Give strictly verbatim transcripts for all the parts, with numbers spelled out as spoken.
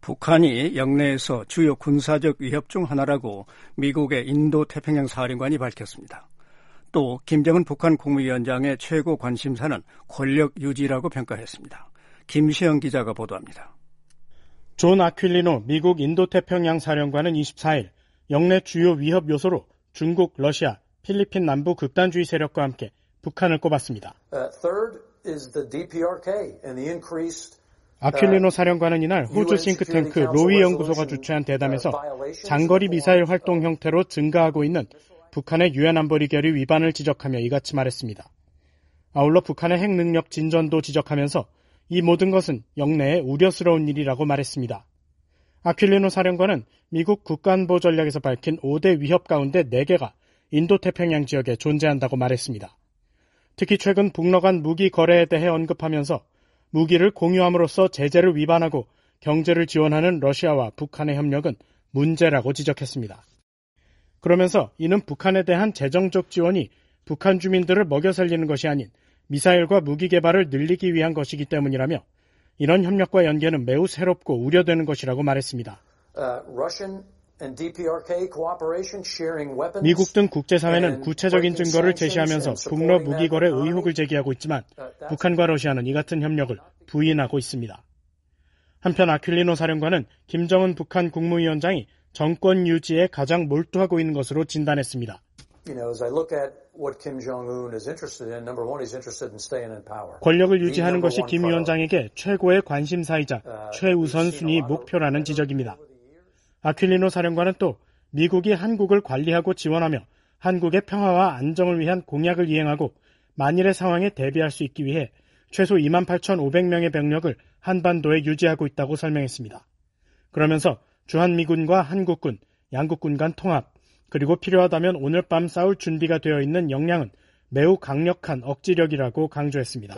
북한이 영내에서 주요 군사적 위협 중 하나라고 미국의 인도태평양 사령관이 밝혔습니다. 또 김정은 북한 국무위원장의 최고 관심사는 권력 유지라고 평가했습니다. 김시영 기자가 보도합니다. 존 아퀼리노 미국 인도태평양 사령관은 이십사일 영내 주요 위협 요소로 중국, 러시아, 필리핀 남부 극단주의 세력과 함께 북한을 꼽았습니다. Uh, third is the 디피아르케이 and the increased 아퀼리노 사령관은 이날 호주 싱크탱크 로위 연구소가 주최한 대담에서 장거리 미사일 활동 형태로 증가하고 있는 북한의 유엔 안보리 결의 위반을 지적하며 이같이 말했습니다. 아울러 북한의 핵 능력 진전도 지적하면서 이 모든 것은 영내에 우려스러운 일이라고 말했습니다. 아퀼리노 사령관은 미국 국가안보 전략에서 밝힌 오 대 위협 가운데 네 개가 인도태평양 지역에 존재한다고 말했습니다. 특히 최근 북러 간 무기 거래에 대해 언급하면서 무기를 공유함으로써 제재를 위반하고 경제를 지원하는 러시아와 북한의 협력은 문제라고 지적했습니다. 그러면서 이는 북한에 대한 재정적 지원이 북한 주민들을 먹여 살리는 것이 아닌 미사일과 무기 개발을 늘리기 위한 것이기 때문이라며 이런 협력과 연계는 매우 새롭고 우려되는 것이라고 말했습니다. 미국 등 국제사회는 구체적인 증거를 제시하면서 북러 무기 거래 의혹을 제기하고 있지만 북한과 러시아는 이 같은 협력을 부인하고 있습니다. 한편 아퀼리노 사령관은 김정은 북한 국무위원장이 정권 유지에 가장 몰두하고 있는 것으로 진단했습니다. 권력을 유지하는 것이 김 위원장에게 최고의 관심사이자 최우선 순위 목표라는 지적입니다. 아퀼리노 사령관은 또 미국이 한국을 관리하고 지원하며 한국의 평화와 안정을 위한 공약을 이행하고 만일의 상황에 대비할 수 있기 위해 최소 이만 팔천오백 명의 병력을 한반도에 유지하고 있다고 설명했습니다. 그러면서 주한미군과 한국군, 양국군 간 통합, 그리고 필요하다면 오늘 밤 싸울 준비가 되어 있는 역량은 매우 강력한 억지력이라고 강조했습니다.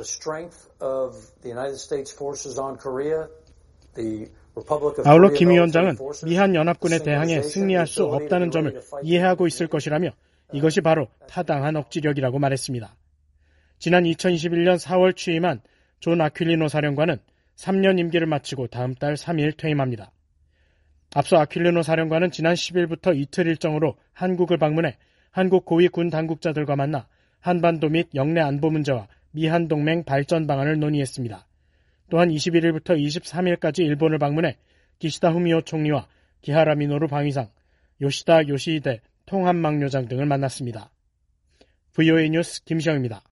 아울러 김 위원장은 미한 연합군에 대항해 승리할 수 없다는 점을 이해하고 있을 것이라며 이것이 바로 타당한 억지력이라고 말했습니다. 지난 이천이십일년 사월 취임한 존 아퀼리노 사령관은 삼 년 임기를 마치고 다음 달 삼일 퇴임합니다. 앞서 아퀼리노 사령관은 지난 십일부터 이틀 일정으로 한국을 방문해 한국 고위 군 당국자들과 만나 한반도 및 영내 안보 문제와 미한동맹 발전 방안을 논의했습니다. 또한 이십일일부터 이십삼일까지 일본을 방문해 기시다 후미오 총리와 기하라 미노루 방위상, 요시다 요시히데 통합망료장 등을 만났습니다. 브이오에이 뉴스 김시영입니다.